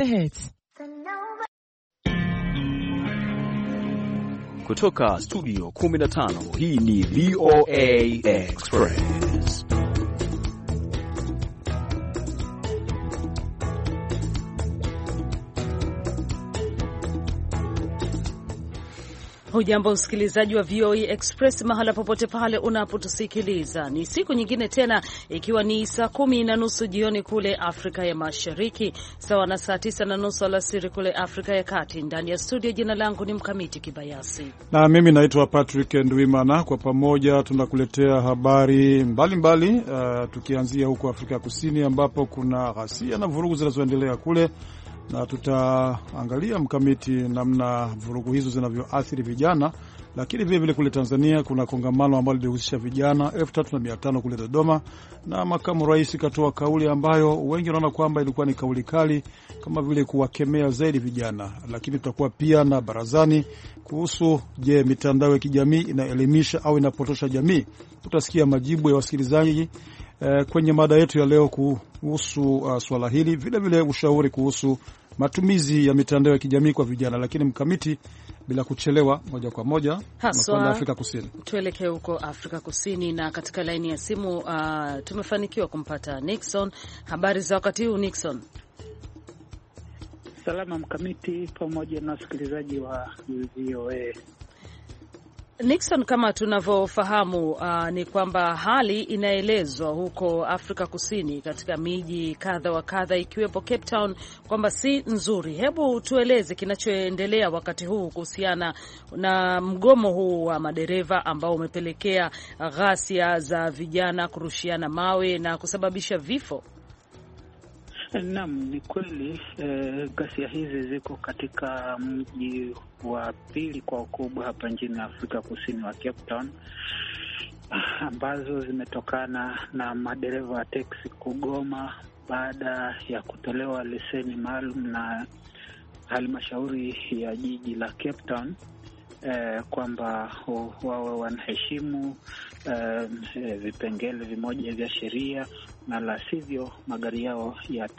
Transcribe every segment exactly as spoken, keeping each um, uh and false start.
the hits. Kutoka studio kumi na tano, hii ni V O A Express. Hujambo msikilizaji wa V O A Express mahala popote pale unapotusikiliza. Ni siku nyingine tena, ikiwa ni saa kumi na nusu jioni kule Afrika ya Mashariki, sawa na saa tisa na nusu alasiri kule Afrika ya Kati. Ndani ya studio, jina langu ni Mkamiti Kibayasi. Na mimi naitwa Patrick Ndwimana. Kwa pamoja tunakuletea habari mbalimbali mbali, uh, tukianzia huko Afrika Kusini ambapo kuna ghasia na vurugu zinazoendelea kule. Na tutaangalia Mkamiti namna vurugu hizo zinavyoathiri vijana, lakini vile vile kule Tanzania kuna kongamano ambalo lilihusisha vijana elfu tatu na mia tano kule Dodoma, na makamu rais katoa kauli ambayo wengi wanaona kwamba ilikuwa ni kauli kali, kama vile kuwakemea zaidi vijana. Lakini tutakuwa pia na barazani kuhusu, je, mitandao ya kijamii inaelimisha au inapotosha jamii? Tutasikia majibu ya wasikilizaji eh, kwenye mada yetu ya leo kuhusu uh, swala hili, vile vile ushauri kuhusu matumizi ya mitandao ya kijamii kwa vijana. Lakini Mkamiti, bila kuchelewa, moja kwa moja haswa Afrika Kusini. Tuelekee huko Afrika Kusini, na katika laini ya simu uh, tumefanikiwa kumpata Nixon. Habari za wakati huu Nixon? Salama Mkamiti pamoja na wasikilizaji wa V O A. Nixon, kama tunavyofahamu uh, ni kwamba hali inaelezwa huko Afrika Kusini katika miji kadha wa kadha ikiwepo Cape Town kwamba si nzuri. Hebu tueleze kinachoendelea wakati huu kuhusiana na mgomo huu wa madereva ambao umepelekea ghasia za vijana kurushiana mawe na kusababisha vifo. Naam, ni kweli eh, ghasia hizi ziko katika mji wa pili kwa ukubwa hapa nchini Afrika Kusini wa Cape Town, ambazo zimetokana na madereva wa teksi kugoma baada ya kutolewa leseni maalum na halmashauri ya jiji la Cape Town eh, kwamba wawe wanaheshimu eh, vipengele vimoja vya sheria, na la sivyo magari yao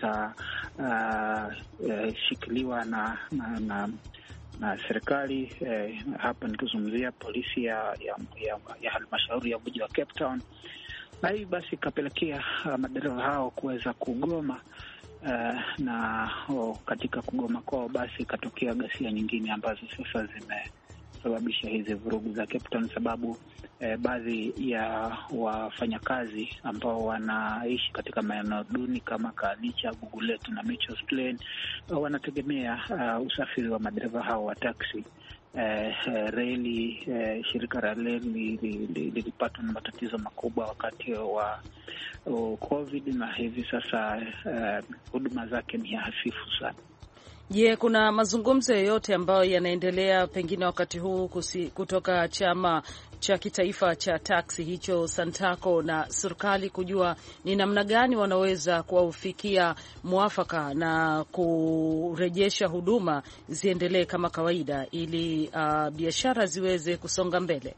yatashikiliwa uh, na, na, na, na serikali. Eh, hapa nikizungumzia polisi ya, ya, ya, ya halmashauri ya mji wa Cape Town. Na hii basi ikapelekea uh, madereva hao kuweza kugoma. Uh, na oh, katika kugoma kwao basi ikatokea ghasia nyingine ambazo sasa zimesababisha hizi vurugu za Cape Town, sababu eh, baadhi ya wafanyakazi ambao wanaishi katika maeneo duni kama Kanicha, Guguletu na Mitchells Plain uh, wanategemea uh, usafiri wa madereva hao wa taxi. Eh, reli eh, shirika la reli lilipatwa na matatizo makubwa wakati wa uh, COVID, na hivi sasa huduma uh, zake ni hafifu sana. Je, yeah, kuna mazungumzo yoyote ambayo yanaendelea pengine wakati huu kusi, kutoka chama cha kitaifa cha taksi hicho Santaco na serikali kujua ni namna gani wanaweza kuwafikia mwafaka na kurejesha huduma ziendelee kama kawaida ili uh, biashara ziweze kusonga mbele?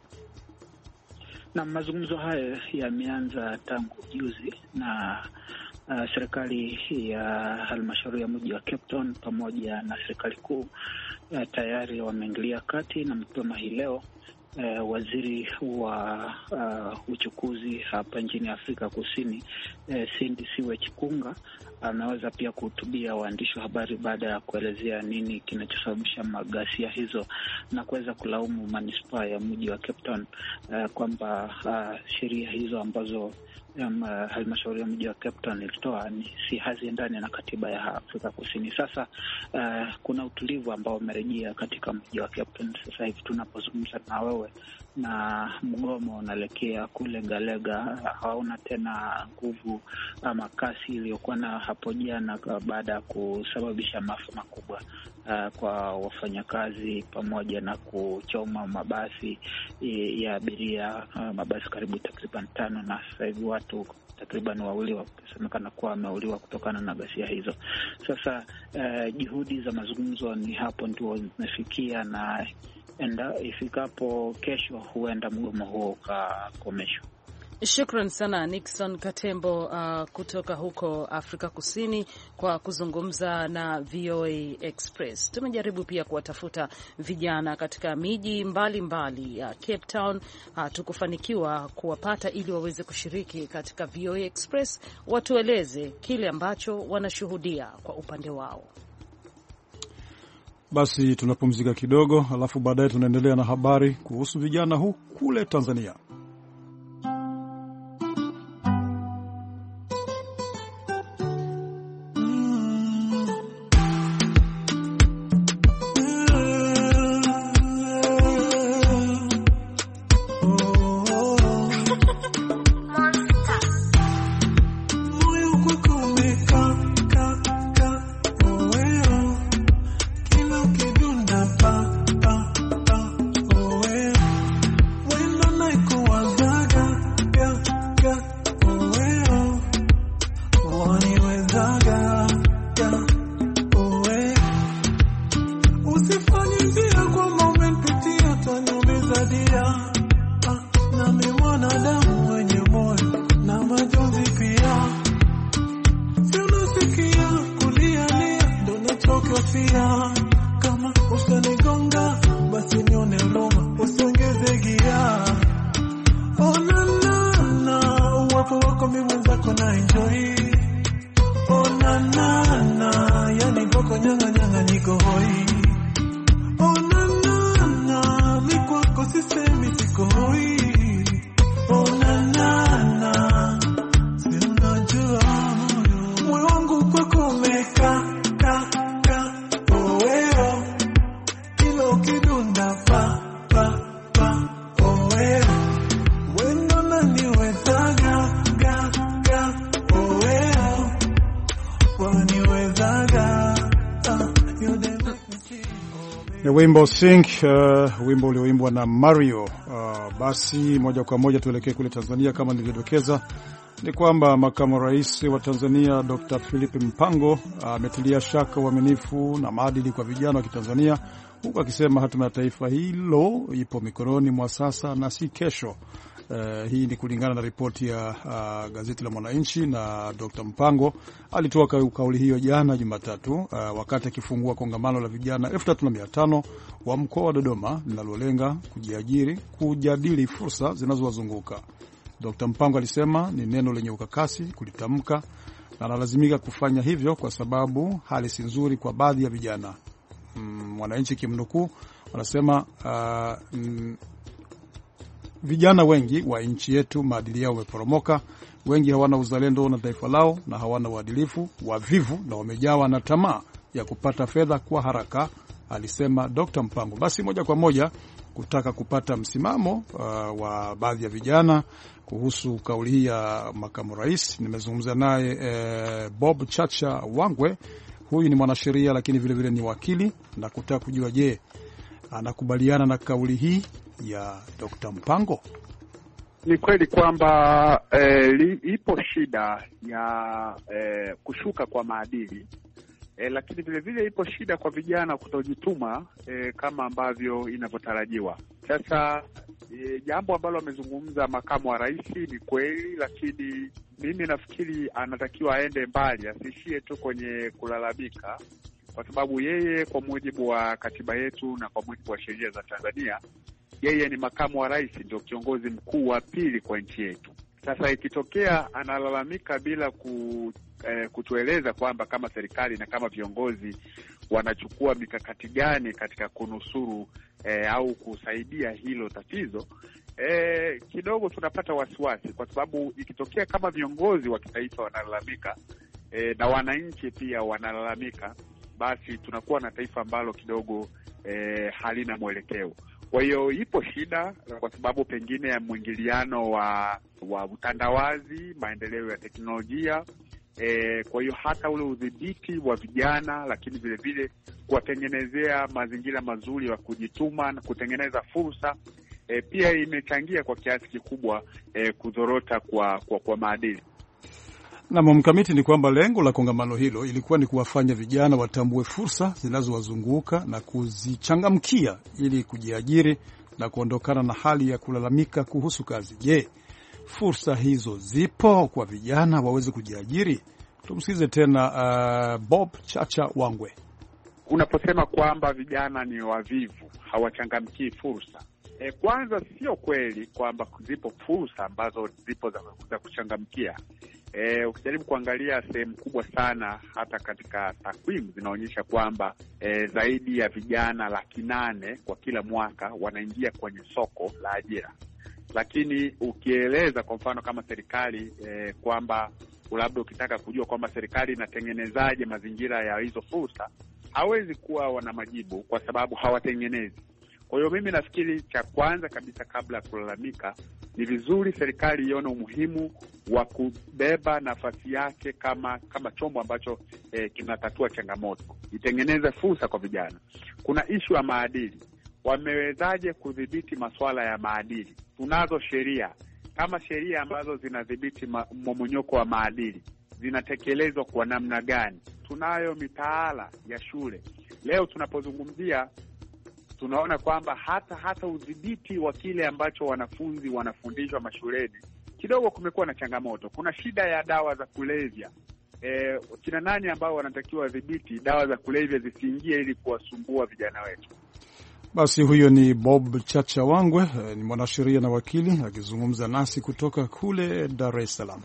Na mazungumzo haya yameanza tangu juzi, na Uh, serikali ya halmashauri ya mji wa Cape Town pamoja na serikali kuu uh, tayari wameingilia kati, na mapema hii leo uh, waziri wa uh, uchukuzi hapa nchini Afrika Kusini uh, Cindy Siwe Chikunga anaweza pia kuhutubia waandishi wa habari baada ya kuelezea nini kinachosababisha maghasia hizo, na kuweza kulaumu manispaa ya mji wa Cape Town uh, kwamba uh, sheria hizo ambazo Um, uh, halmashauri ya mji wa Cape Town ilitoa ni si haziendani na katiba ya Afrika Kusini. Sasa uh, kuna utulivu ambao umerejea katika mji wa Cape Town sasa hivi tunapozungumza na wewe, na mgomo unaelekea kule Galega hauna tena nguvu ama kasi iliyokuwa na hapo jana, baada ya kusababisha maafa makubwa uh, kwa wafanyakazi pamoja na kuchoma mabasi ya abiria, uh, mabasi karibu takriban tano, na sasa hivi watu takriban wawili wakisemekana kuwa wameuliwa kutokana na ghasia hizo. Sasa uh, juhudi za mazungumzo ni hapo ndio zimefikia, na enda ifikapo kesho huenda mgomo huo ukakomeshwa. Shukran sana Nixon Katembo uh, kutoka huko Afrika Kusini kwa kuzungumza na V O A Express. Tumejaribu pia kuwatafuta vijana katika miji mbalimbali ya Cape Town, uh, tukufanikiwa kuwapata ili waweze kushiriki katika V O A Express, watueleze kile ambacho wanashuhudia kwa upande wao. Basi tunapumzika kidogo, alafu baadaye tunaendelea na habari kuhusu vijana huku kule Tanzania. Wimbo Sing, uh, wimbo ulioimbwa na Mario. Uh, basi moja kwa moja tuelekee kule Tanzania. Kama nilivyodokeza, ni kwamba makamu rais wa Tanzania Doctor Philip Mpango ametilia uh, shaka uaminifu na maadili kwa vijana wa Kitanzania, huku akisema hatima ya taifa hilo ipo mikononi mwa sasa na si kesho. Uh, hii ni kulingana na ripoti ya uh, gazeti la Mwananchi, na Doctor Mpango alitoa kauli hiyo jana Jumatatu uh, wakati akifungua kongamano la vijana elfu tatu na mia tano wa mkoa wa Dodoma linalolenga kujiajiri, kujadili fursa zinazowazunguka. Doctor Mpango alisema ni neno lenye ukakasi kulitamka na analazimika kufanya hivyo kwa sababu hali si nzuri kwa baadhi ya vijana. Mm, Mwananchi kimnukuu wanasema uh, mm, vijana wengi wa nchi yetu maadili yao yameporomoka, wengi hawana uzalendo na taifa lao na hawana uadilifu, wavivu na wamejawa na tamaa ya kupata fedha kwa haraka, alisema Doctor Mpango. Basi moja kwa moja kutaka kupata msimamo uh, wa baadhi ya vijana kuhusu kauli hii ya makamu rais, nimezungumza naye eh, Bob Chacha Wangwe. Huyu ni mwanasheria lakini vile vile ni wakili, na kutaka kujua je, anakubaliana na kauli hii ya Doctor Mpango. Ni kweli kwamba eh, ipo shida ya eh, kushuka kwa maadili, eh, lakini vile vile ipo shida kwa vijana kutojituma eh, kama ambavyo inavyotarajiwa. Sasa eh, jambo ambalo amezungumza makamu wa rais ni kweli, lakini mimi nafikiri anatakiwa aende mbali, asiishie tu kwenye kulalamika, kwa sababu yeye kwa mujibu wa katiba yetu na kwa mujibu wa sheria za Tanzania, yeye ni makamu wa rais, ndio kiongozi mkuu wa pili kwa nchi yetu. Sasa ikitokea analalamika bila ku, eh, kutueleza kwamba kama serikali na kama viongozi wanachukua mikakati gani katika kunusuru eh, au kusaidia hilo tatizo, eh, kidogo tunapata wasiwasi, kwa sababu ikitokea kama viongozi wa kitaifa wanalalamika eh, na wananchi pia wanalalamika, basi tunakuwa na taifa ambalo kidogo eh, halina mwelekeo. Kwa hiyo ipo shida kwa sababu pengine ya mwingiliano wa wa utandawazi, maendeleo ya teknolojia. E, kwa hiyo hata ule udhibiti wa vijana, lakini vile vile kuwatengenezea mazingira mazuri ya kujituma na kutengeneza fursa, e, pia imechangia kwa kiasi kikubwa e, kudhorota kwa kwa, kwa maadili. Na mkamiti ni kwamba lengo la kongamano hilo ilikuwa ni kuwafanya vijana watambue fursa zinazowazunguka na kuzichangamkia ili kujiajiri na kuondokana na hali ya kulalamika kuhusu kazi. Je, fursa hizo zipo kwa vijana waweze kujiajiri? Tumsikize tena uh, Bob Chacha Wangwe. Unaposema kwamba vijana ni wavivu, hawachangamkii fursa, e, kwanza sio kweli kwamba zipo fursa ambazo zipo za, za kuchangamkia. E, ukijaribu kuangalia sehemu kubwa sana, hata katika takwimu zinaonyesha kwamba e, zaidi ya vijana laki nane kwa kila mwaka wanaingia kwenye soko la ajira. Lakini ukieleza kwa mfano kama serikali e, kwamba labda ukitaka kujua kwamba serikali inatengenezaje mazingira ya hizo fursa, hawezi kuwa wana majibu kwa sababu hawatengenezi. Kwa hiyo mimi nafikiri cha kwanza kabisa kabla ya kulalamika, ni vizuri serikali ione umuhimu wa kubeba nafasi yake kama kama chombo ambacho eh, kinatatua changamoto, itengeneze fursa kwa vijana. Kuna ishu ya maadili. Wamewezaje kudhibiti masuala ya maadili? Tunazo sheria, kama sheria ambazo zinadhibiti mmomonyoko wa maadili zinatekelezwa kwa namna gani? Tunayo mitaala ya shule. Leo tunapozungumzia, tunaona kwamba hata hata udhibiti wa kile ambacho wanafunzi wanafundishwa mashuleni kidogo kumekuwa na changamoto. Kuna shida ya dawa za kulevya. E, kina nani ambao wanatakiwa wadhibiti dawa za kulevya zisiingie ili kuwasumbua vijana wetu? Basi huyo ni Bob Chacha Wangwe, ni mwanasheria na wakili akizungumza nasi kutoka kule Dar es Salaam.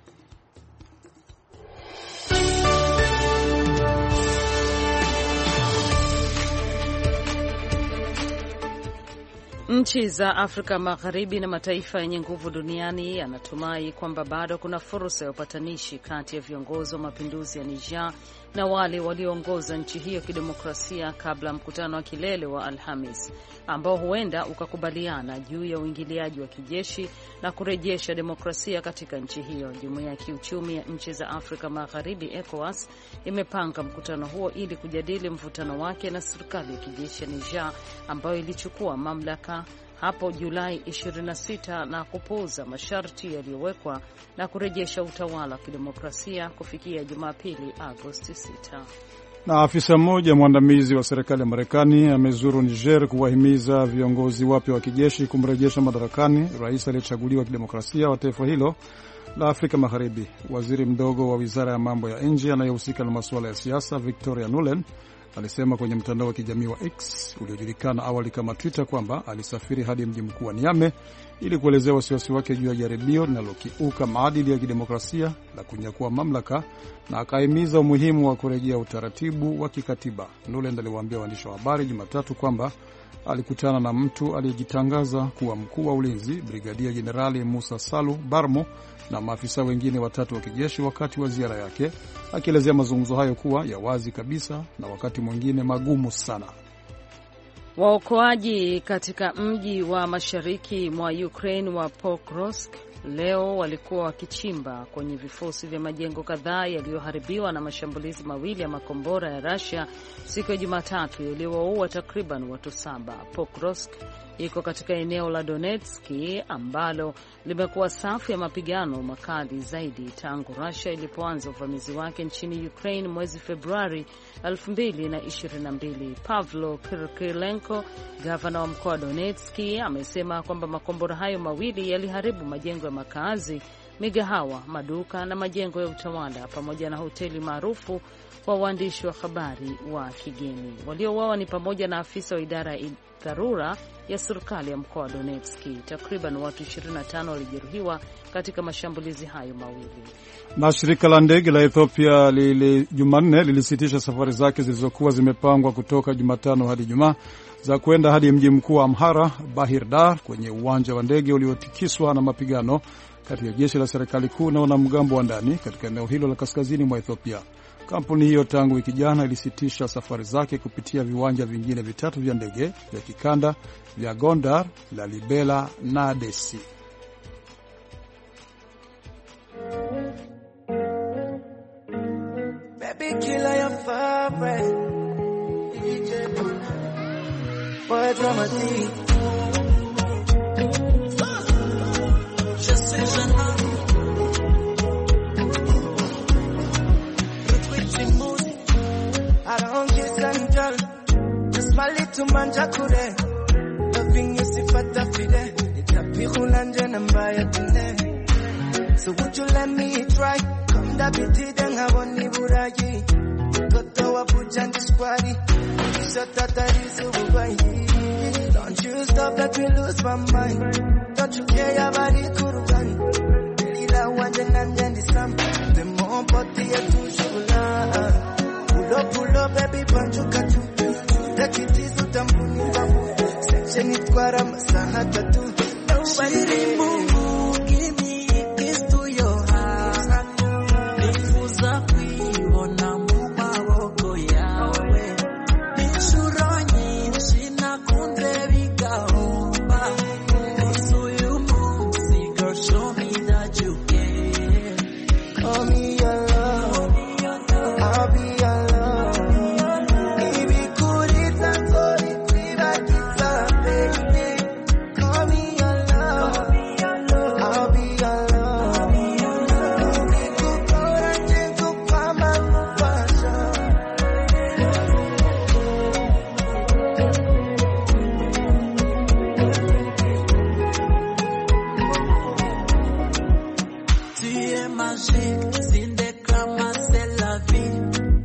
Nchi za Afrika Magharibi na mataifa yenye nguvu duniani yanatumai kwamba bado kuna fursa ya upatanishi kati ya viongozi wa mapinduzi ya Niger na wale walioongoza nchi hiyo kidemokrasia kabla mkutano wa kilele wa Alhamis, ambao huenda ukakubaliana juu ya uingiliaji wa kijeshi na kurejesha demokrasia katika nchi hiyo. Jumuiya ya kiuchumi ya nchi za Afrika Magharibi ECOWAS imepanga mkutano huo ili kujadili mvutano wake na serikali ya kijeshi ya Niger ambayo ilichukua mamlaka hapo Julai ishirini na sita na kupuuza masharti yaliyowekwa na kurejesha utawala wa kidemokrasia kufikia Jumapili Agosti sita. Na afisa mmoja mwandamizi wa serikali ya Marekani amezuru Niger kuwahimiza viongozi wapya wa kijeshi kumrejesha madarakani rais aliyechaguliwa kidemokrasia wa taifa hilo la Afrika Magharibi. Waziri mdogo wa wizara ya mambo ya nje anayehusika na masuala ya siasa, Victoria Nuland, alisema kwenye mtandao wa kijamii wa X uliojulikana awali kama Twitter kwamba alisafiri hadi mji mkuu wa Niamey ili kuelezea wasiwasi wake juu ya jaribio linalokiuka maadili ya kidemokrasia la kunyakua mamlaka, na akahimiza umuhimu wa kurejea utaratibu wa kikatiba. Nuland aliwaambia waandishi wa habari Jumatatu kwamba alikutana na mtu aliyejitangaza kuwa mkuu wa ulinzi, Brigadia Jenerali Musa Salu Barmo, na maafisa wengine watatu wa kijeshi wakati wa ziara yake, akielezea mazungumzo hayo kuwa ya wazi kabisa na wakati mwingine magumu sana. Waokoaji katika mji wa mashariki mwa Ukraine wa Pokrovsk leo walikuwa wakichimba kwenye vifusi vya majengo kadhaa yaliyoharibiwa na mashambulizi mawili ya makombora ya Russia siku ya Jumatatu yaliyowaua takriban watu saba. Pokrovsk iko katika eneo la Donetsk ambalo limekuwa safu ya mapigano makali zaidi tangu Russia ilipoanza uvamizi wake nchini Ukraine mwezi Februari elfu mbili na ishirini na mbili. Pavlo Kirkilenko, gavana wa mkoa wa Donetsk, amesema kwamba makombora hayo mawili yaliharibu majengo ya makazi, migahawa, maduka na majengo ya utawala pamoja na hoteli maarufu kwa waandishi wa habari wa kigeni. Waliouawa ni pamoja na afisa wa idara ya dharura ya serikali ya mkoa wa Donetsk. Takriban watu ishirini na tano walijeruhiwa katika mashambulizi hayo mawili. Na shirika la ndege la Ethiopia lili Jumanne lilisitisha safari zake zilizokuwa zimepangwa kutoka Jumatano hadi Jumaa za kwenda hadi mji mkuu wa Amhara, Bahir Dar, kwenye uwanja wa ndege uliotikiswa na mapigano kati ya jeshi la serikali kuu na wanamgambo wa ndani katika eneo hilo la kaskazini mwa Ethiopia. Kampuni hiyo tangu wiki jana ilisitisha safari zake kupitia viwanja vingine vitatu vya ndege vya kikanda vya Gondar, Lalibela na Desi. Baby killer your favorite D J Boy drama D Je suis jeune Just my little man jakure loving you sifata fide Tapihulanje nambaya tine. So would you let me try? Come da biti denga boni burayi. Toto wa pujandi squari. Shata tarizu bubai. Don't you stop, let me lose my mind. Don't you care about it, Kurugan? Lila wanje nanjendi sam. The more body ya tushula. Pull up, pull up, baby, panchuka tu. Take it easy, tambuni babu. Section it kwara masaha tatu. Nobody move, give me a kiss to your heart. Nifuza kuiona mumawoko yawe. Nishuronyi shina kunde vigaomba. Usuyu musi, girl, show me that you care. Call me your love, I'll be your love. Baby, could it not go to Kriva Giza, baby? Call me your love, I'll be your love. Baby, could go and change to Kwama Mufasha. Tu es magique, Zindekama, c'est la vie.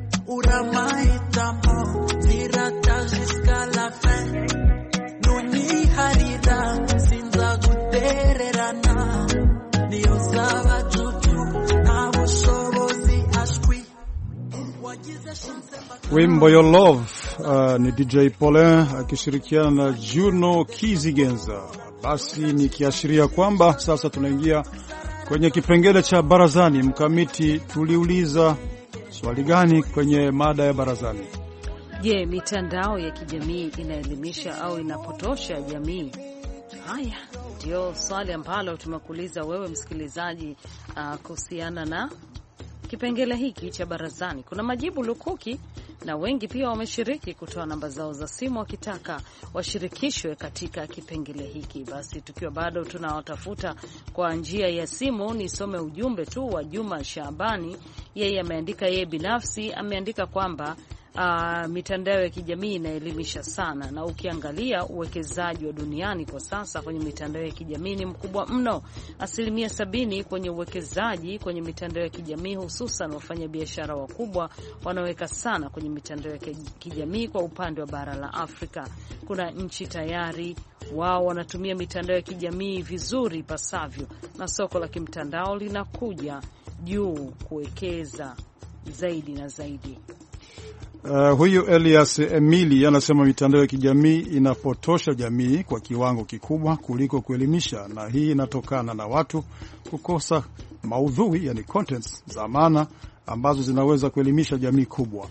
Uramaitamo, zirata jusqu'à la fin. Nuni harida, sinza gutererana. Niyo saba juju, na bushobozi ashwi. Wagize shinse Wimbo Your Love uh, ni D J Paulin akishirikiana na Juno Kizigenza. Basi nikiashiria kwamba sasa tunaingia kwenye kipengele cha barazani. Mkamiti, tuliuliza swali gani kwenye mada ya barazani? Je, mitandao ya kijamii inaelimisha au inapotosha jamii? Haya ndio swali ambalo tumekuuliza wewe msikilizaji, uh, kuhusiana na kipengele hiki cha barazani. Kuna majibu lukuki na wengi pia wameshiriki kutoa namba zao za simu wakitaka washirikishwe katika kipengele hiki. Basi tukiwa bado tunawatafuta kwa njia ya simu, nisome ujumbe tu wa Juma Shabani. Yeye ameandika, yeye binafsi ameandika kwamba Uh, mitandao ya kijamii inaelimisha sana, na ukiangalia uwekezaji wa duniani kwa sasa kwenye mitandao ya kijamii ni mkubwa mno. Asilimia sabini kwenye uwekezaji kwenye mitandao ya kijamii, hususan wafanyabiashara wakubwa wanaweka sana kwenye mitandao ya kijamii. Kwa upande wa bara la Afrika, kuna nchi tayari wao wanatumia mitandao ya kijamii vizuri pasavyo, na soko la kimtandao linakuja juu kuwekeza zaidi na zaidi. Uh, huyu Elias Emili anasema mitandao ya kijamii inapotosha jamii kwa kiwango kikubwa kuliko kuelimisha, na hii inatokana na watu kukosa maudhui, yani contents za maana ambazo zinaweza kuelimisha jamii kubwa.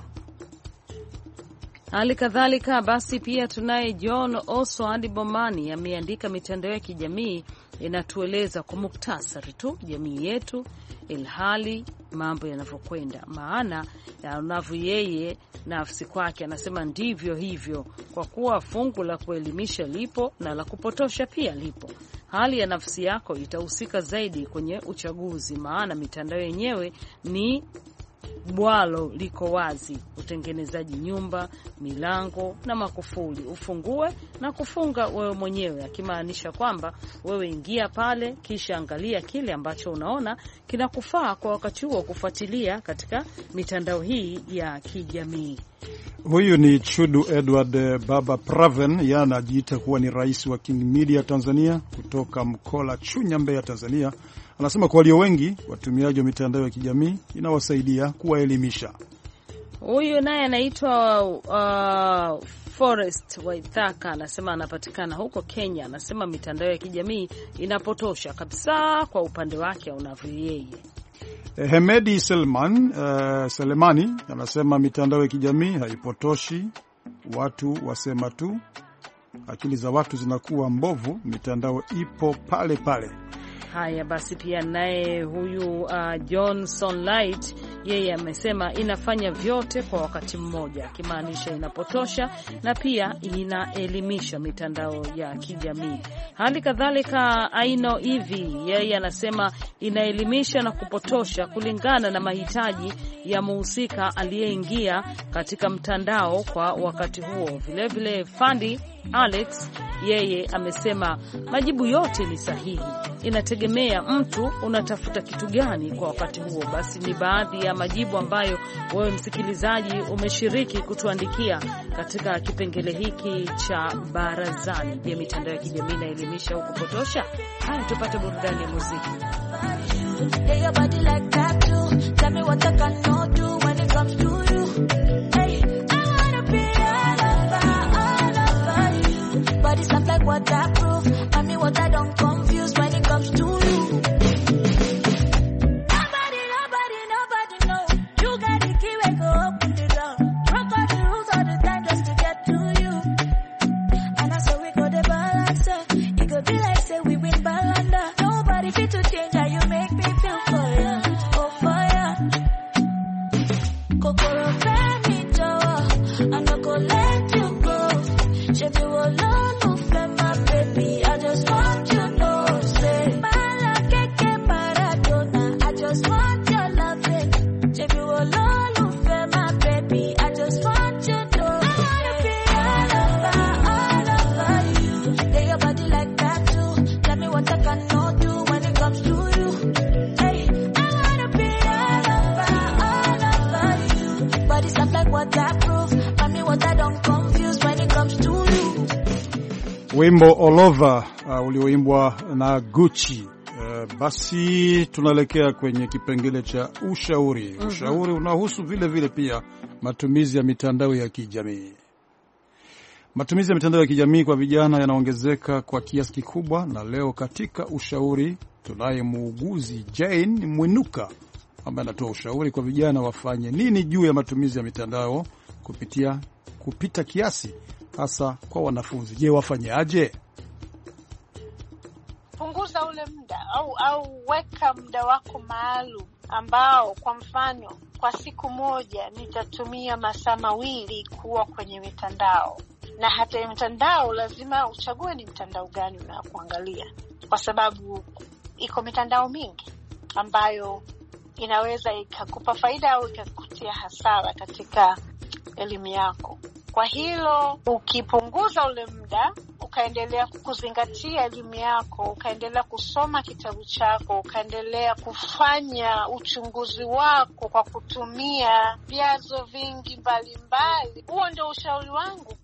Hali kadhalika basi pia tunaye John Oswald Bomani ameandika, mitandao ya kijamii inatueleza kwa muktasari tu jamii yetu, ilhali mambo yanavyokwenda, maana yanavyo yeye nafsi kwake. Anasema ndivyo hivyo, kwa kuwa fungu la kuelimisha lipo na la kupotosha pia lipo. Hali ya nafsi yako itahusika zaidi kwenye uchaguzi, maana mitandao yenyewe ni bwalo liko wazi. Utengenezaji nyumba, milango na makufuli, ufungue na kufunga wewe mwenyewe, akimaanisha kwamba wewe ingia pale kisha angalia kile ambacho unaona kinakufaa kwa wakati huo kufuatilia katika mitandao hii ya kijamii. Huyu ni Chudu Edward Baba Praven, yeye anajiita kuwa ni rais wa King Media Tanzania kutoka Mkola Chunya, Mbeya, Tanzania. Anasema kwa walio wengi watumiaji wa mitandao ya kijamii inawasaidia kuwaelimisha. Huyu naye anaitwa uh, Forest Waithaka, anasema anapatikana huko Kenya. Anasema mitandao ya kijamii inapotosha kabisa kwa upande wake unavyo yeye. Hemedi Selman, uh, Selemani anasema mitandao ya kijamii haipotoshi, watu wasema tu, akili za watu zinakuwa mbovu, mitandao ipo pale pale. Haya basi pia naye huyu uh, Johnson Light yeye amesema inafanya vyote kwa wakati mmoja, akimaanisha inapotosha na pia inaelimisha mitandao ya kijamii. Hali kadhalika Aino hivi yeye anasema inaelimisha na kupotosha kulingana na mahitaji ya muhusika aliyeingia katika mtandao kwa wakati huo. Vile vile Fandi Alex yeye amesema majibu yote ni sahihi, inategemea mtu unatafuta kitu gani kwa wakati huo. Basi ni baadhi ya majibu ambayo wewe msikilizaji umeshiriki kutuandikia katika kipengele hiki cha barazani. Je, mitandao ya kijamii inaelimisha au kupotosha? Haya, tupate burudani ya muziki. It's not like what I prove. I mean what I don't confuse when it comes to you. Nobody, nobody, nobody know. You got the key, we go open the door. Broke all the rules all the time just to get to you. And I saw we go the balance. It could be like say we win balanda. Nobody fit to change how you make me feel for you. Oh for ya. Kokoro femi jowo. I no go let you go. Shebi wo love. I just want you to know, say, Malakeke Maradona, I just want your loving. Baby, will all over my baby, I just want you to know, I wanna be all over, all over you. Lay your body like that too. Tell me what I cannot do when it comes to you. Hey, I wanna be all over, all over you. But it's not like what I prove. I mean what I don't confuse when it comes to you. Wimbo All Over uh, ulioimbwa na Gucci. Uh, basi tunaelekea kwenye kipengele cha ushauri. Mm-hmm. Ushauri unahusu vile vile pia matumizi ya mitandao ya kijamii. Matumizi ya mitandao ya kijamii kwa vijana yanaongezeka kwa kiasi kikubwa, na leo katika ushauri tunaye muuguzi Jane Mwinuka ambaye anatoa ushauri kwa vijana wafanye nini juu ya matumizi ya mitandao kupitia kupita kiasi, hasa kwa wanafunzi. Je, wafanyaje? Punguza ule muda au au weka muda wako maalum ambao, kwa mfano, kwa siku moja nitatumia masaa mawili kuwa kwenye mitandao. Na hata mitandao lazima uchague ni mtandao gani unakuangalia, kwa sababu iko mitandao mingi ambayo inaweza ikakupa faida au ikakutia hasara katika elimu yako. Kwa hilo ukipunguza ule muda, ukaendelea kuzingatia elimu yako, ukaendelea kusoma kitabu chako, ukaendelea kufanya uchunguzi wako kwa kutumia vyanzo vingi mbalimbali, huo ndio ushauri wangu.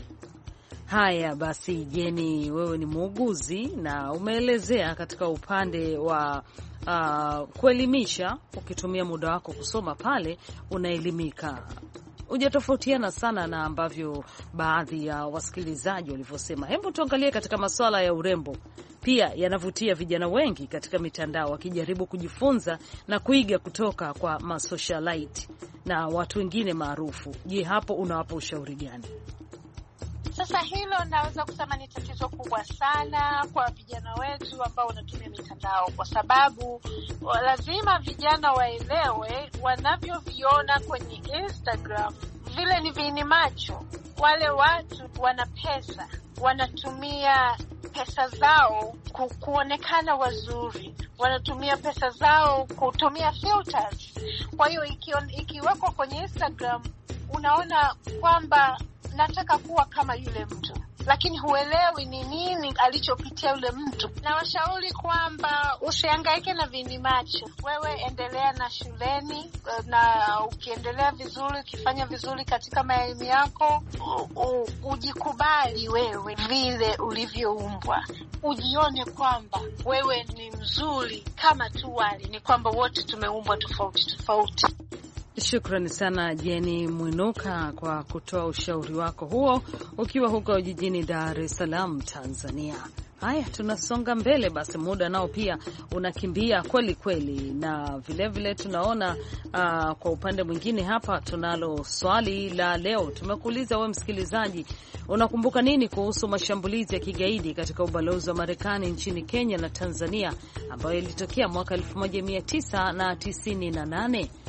Haya basi, Jeni, wewe ni muuguzi na umeelezea katika upande wa uh, kuelimisha. Ukitumia muda wako kusoma pale unaelimika. Hujatofautiana sana na ambavyo baadhi ya wasikilizaji walivyosema. Hebu tuangalie katika masuala ya urembo. Pia yanavutia vijana wengi katika mitandao wakijaribu kujifunza na kuiga kutoka kwa masocialite na watu wengine maarufu. Je, hapo unawapa ushauri gani? Sasa hilo naweza kusema ni tatizo kubwa sana kwa vijana wetu ambao wanatumia mitandao, kwa sababu lazima vijana waelewe wanavyoviona kwenye Instagram vile ni vini macho. Wale watu wana pesa, wanatumia pesa zao ku, kuonekana wazuri, wanatumia pesa zao kutumia filters. Kwa hiyo ikiwekwa kwenye Instagram unaona kwamba nataka kuwa kama yule mtu, lakini huelewi ni nini alichopitia yule mtu. Na washauri kwamba usihangaike na vini macho. Wewe endelea na shuleni, na ukiendelea vizuri, ukifanya vizuri katika maelimu yako, u, u, ujikubali wewe vile ulivyoumbwa. Ujione kwamba wewe ni mzuri kama tu wale, ni kwamba wote tumeumbwa tofauti tofauti. Shukrani sana Jeni Mwinuka kwa kutoa ushauri wako huo ukiwa huko jijini Dar es Salaam, Tanzania. Haya, tunasonga mbele basi, muda nao pia unakimbia kweli kweli, na vile vile tunaona uh, kwa upande mwingine hapa tunalo swali la leo. Tumekuuliza wewe msikilizaji, unakumbuka nini kuhusu mashambulizi ya kigaidi katika ubalozi wa Marekani nchini Kenya na Tanzania ambayo ilitokea mwaka elfu moja mia tisa tisini na nane?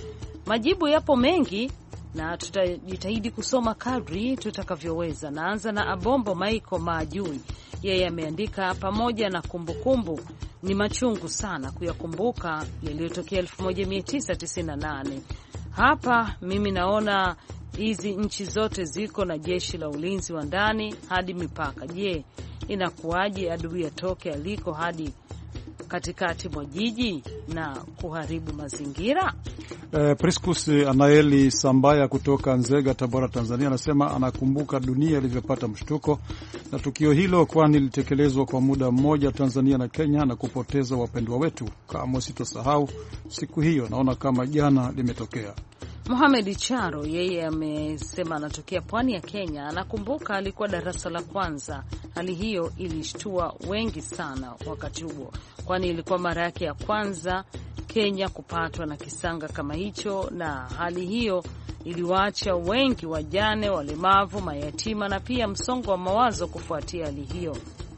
Majibu yapo mengi na tutajitahidi kusoma kadri tutakavyoweza. Naanza na Abombo Michael Majui. Yeye ameandika, pamoja na kumbukumbu kumbu, ni machungu sana kuyakumbuka yaliyotokea elfu moja mia tisa tisini na nane. Hapa mimi naona hizi nchi zote ziko na jeshi la ulinzi wa ndani hadi mipaka. Je, inakuwaje adui atoke aliko hadi katikati mwa jiji na kuharibu mazingira? Eh, Priscus Anaeli Sambaya kutoka Nzega, Tabora, Tanzania anasema anakumbuka dunia ilivyopata mshtuko na tukio hilo, kwani lilitekelezwa kwa muda mmoja Tanzania na Kenya na kupoteza wapendwa wetu. Kama sitosahau siku hiyo, naona kama jana limetokea. Mohamed Charo yeye amesema anatokea pwani ya Kenya, anakumbuka alikuwa darasa la kwanza. Hali hiyo ilishtua wengi sana wakati huo, kwani ilikuwa mara yake ya kwanza Kenya kupatwa na kisanga kama hicho, na hali hiyo iliwaacha wengi wajane, walemavu, mayatima na pia msongo wa mawazo kufuatia hali hiyo.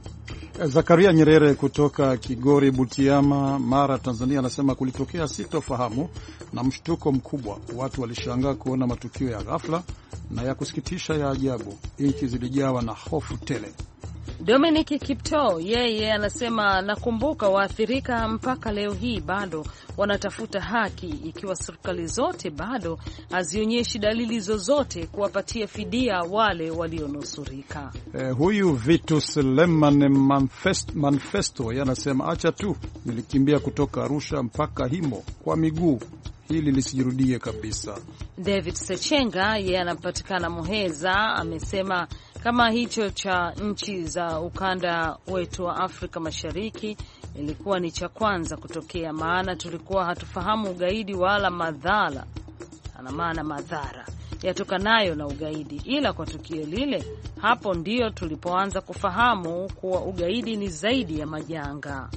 Zakaria Nyerere kutoka Kigori, Butiama, Mara, Tanzania anasema kulitokea sitofahamu na mshtuko mkubwa. Watu walishangaa kuona matukio ya ghafla na ya kusikitisha ya ajabu. Nchi zilijawa na hofu tele. Dominic Kipto yeye anasema nakumbuka waathirika mpaka leo hii bado wanatafuta haki, ikiwa serikali zote bado hazionyeshi dalili zozote kuwapatia fidia wale walionusurika. Eh, huyu Vitus Lemman Manifesto, Manifesto yanasema acha tu, nilikimbia kutoka Arusha mpaka Himo kwa miguu, hili lisijirudie kabisa. David Sechenga yeye anapatikana Muheza amesema kama hicho cha nchi za ukanda wetu wa Afrika Mashariki ilikuwa ni cha kwanza kutokea, maana tulikuwa hatufahamu ugaidi wala madhara, ana maana madhara yatokanayo na ugaidi, ila kwa tukio lile hapo ndio tulipoanza kufahamu kuwa ugaidi ni zaidi ya majanga.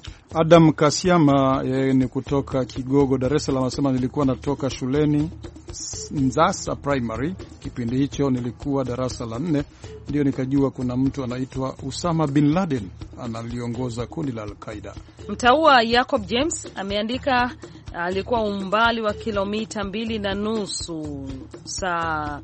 Adam Kasiama yeye ni kutoka Kigogo, Dar es Salaam anasema nilikuwa natoka shuleni Nzasa Primary, kipindi hicho nilikuwa darasa la nne, ndio nikajua kuna mtu anaitwa Usama bin Laden analiongoza kundi la Al-Qaeda. Mtaua Jacob James ameandika alikuwa umbali wa kilomita mbili na nusu saa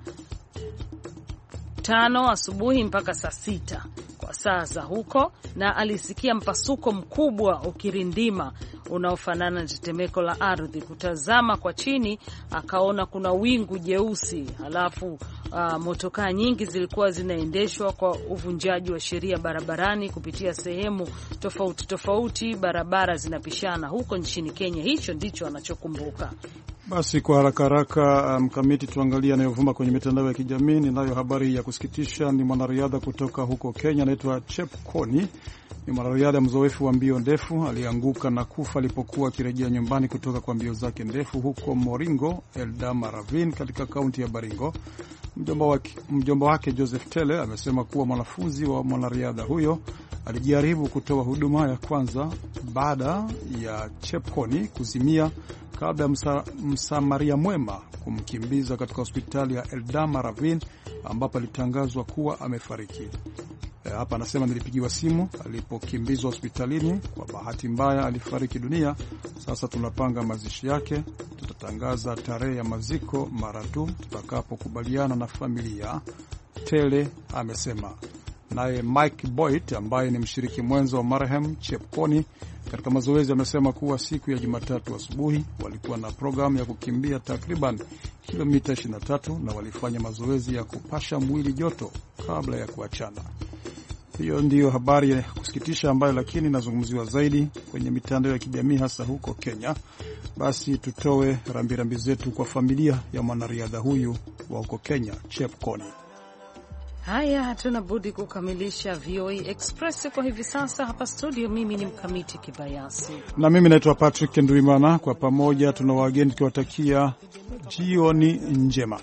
tano asubuhi mpaka saa sita kwa saa za huko, na alisikia mpasuko mkubwa ukirindima unaofanana na tetemeko la ardhi. Kutazama kwa chini akaona kuna wingu jeusi, halafu uh, motokaa nyingi zilikuwa zinaendeshwa kwa uvunjaji wa sheria barabarani kupitia sehemu tofauti tofauti, barabara zinapishana huko nchini Kenya. Hicho ndicho anachokumbuka. Basi kwa haraka haraka mkamiti, um, tuangalia yanayovuma kwenye mitandao ya kijamii. Ninayo habari ya kusikitisha. Ni mwanariadha kutoka huko Kenya anaitwa Chepkoni. Ni mwanariadha mzoefu wa mbio ndefu, alianguka na kufa alipokuwa akirejea nyumbani kutoka kwa mbio zake ndefu huko Moringo, Eldama Ravine katika kaunti ya Baringo. Mjomba wake, mjomba wake Joseph Tele amesema kuwa mwanafunzi wa mwanariadha huyo alijaribu kutoa huduma ya kwanza baada ya Chepkoni kuzimia kabla ya msa, msamaria mwema kumkimbiza katika hospitali ya Eldama Ravine ambapo alitangazwa kuwa amefariki. E, hapa anasema nilipigiwa simu alipokimbizwa hospitalini, kwa bahati mbaya alifariki dunia. Sasa tunapanga mazishi yake, tutatangaza tarehe ya maziko mara tu tutakapokubaliana na familia, Tele amesema. Naye Mike Boyd ambaye ni mshiriki mwenza wa marehemu Chepkoni katika mazoezi amesema kuwa siku ya Jumatatu asubuhi walikuwa na programu ya kukimbia takriban kilomita ishirini na tatu na walifanya mazoezi ya kupasha mwili joto kabla ya kuachana. Hiyo ndiyo habari ya kusikitisha ambayo lakini inazungumziwa zaidi kwenye mitandao ya kijamii hasa huko Kenya. Basi tutoe rambirambi zetu kwa familia ya mwanariadha huyu wa huko Kenya, Chepkoni. Haya, hatuna budi kukamilisha V O A Express kwa hivi sasa hapa studio. Mimi ni Mkamiti Kibayasi na mimi naitwa Patrick Nduimana. Kwa pamoja tuna wageni tukiwatakia jioni njema.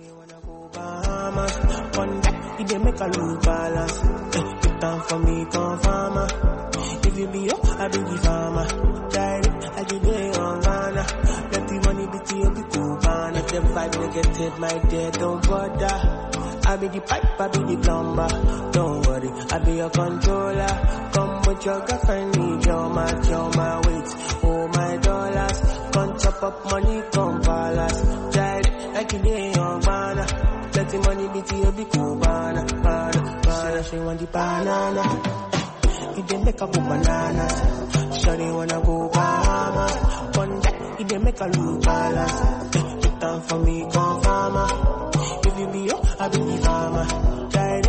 I be the pipe, I be the plumber. Don't worry, I be your controller. Come with your girlfriend, need your match, your my weight, oh my dollars. Come chop chop up money, come palace. Child, like you day on banana. Let the money be to you, be cool, banana, banana, banana. She want the banana. It dey make her go bananas. Shawty wanna go Bahamas. One day, it dey make her lose balance. Put down for me, come farmer. If you be up, I be the farmer. Child,